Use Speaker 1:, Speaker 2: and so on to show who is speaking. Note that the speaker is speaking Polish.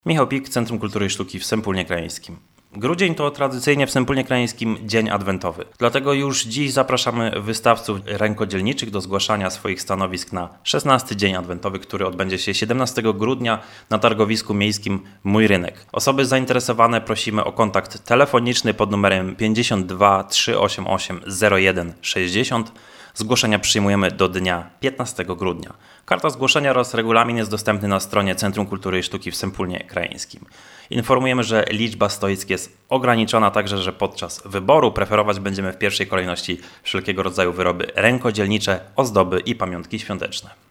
Speaker 1: Michał Pik, Centrum Kultury i Sztuki w Sępólnie Krajeńskim. Grudzień to tradycyjnie w Sępólnie Krajeńskim dzień adwentowy. Dlatego już dziś zapraszamy wystawców rękodzielniczych do zgłaszania swoich stanowisk na 16 dzień adwentowy, który odbędzie się 17 grudnia na targowisku miejskim Mój Rynek. Osoby zainteresowane prosimy o kontakt telefoniczny pod numerem 52 388 01 60. Zgłoszenia przyjmujemy do dnia 15 grudnia. Karta zgłoszenia oraz regulamin jest dostępny na stronie Centrum Kultury i Sztuki w Sępólnie Krajeńskim. Informujemy, że liczba stoisk jest ograniczona, także że podczas wyboru preferować będziemy w pierwszej kolejności wszelkiego rodzaju wyroby rękodzielnicze, ozdoby i pamiątki świąteczne.